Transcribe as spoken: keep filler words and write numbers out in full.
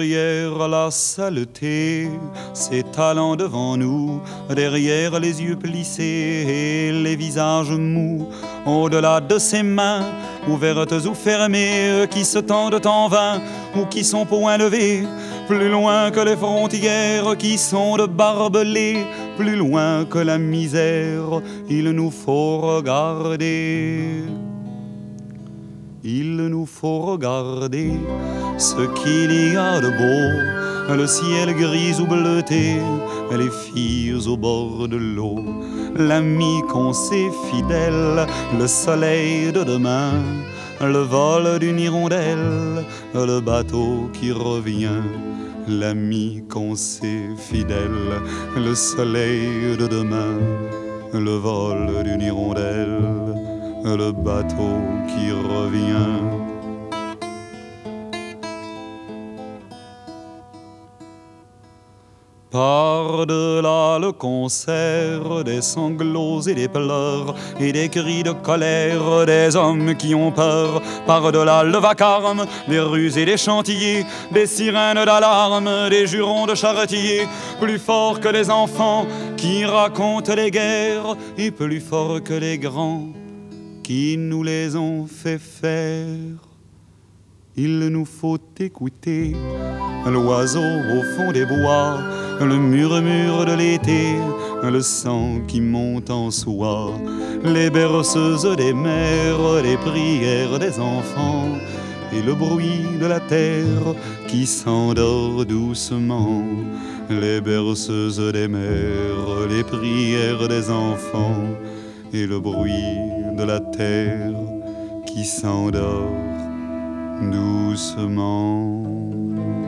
derrière la saleté, s'étalant devant nous, derrière les yeux plissés et les visages mous, au-delà de ses mains, ouvertes ou fermées, qui se tendent en vain ou qui sont point levées, plus loin que les frontières qui sont de barbelés, plus loin que la misère, il nous faut regarder. Il nous faut regarder ce qu'il y a de beau, le ciel gris ou bleuté, les filles au bord de l'eau, l'ami qu'on sait fidèle, le soleil de demain, le vol d'une hirondelle, le bateau qui revient. L'ami qu'on sait fidèle, le soleil de demain, le vol d'une hirondelle, le bateau qui revient. Par-delà le concert des sanglots et des pleurs et des cris de colère des hommes qui ont peur, par-delà le vacarme des rues et des chantiers, des sirènes d'alarme, des jurons de charretiers, plus fort que les enfants qui racontent les guerres et plus fort que les grands qui nous les ont fait faire. Il nous faut écouter l'oiseau au fond des bois, le murmure de l'été, le sang qui monte en soi, les berceuses des mères, les prières des enfants et le bruit de la terre qui s'endort doucement. Les berceuses des mères, les prières des enfants et le bruit de la terre qui s'endort doucement.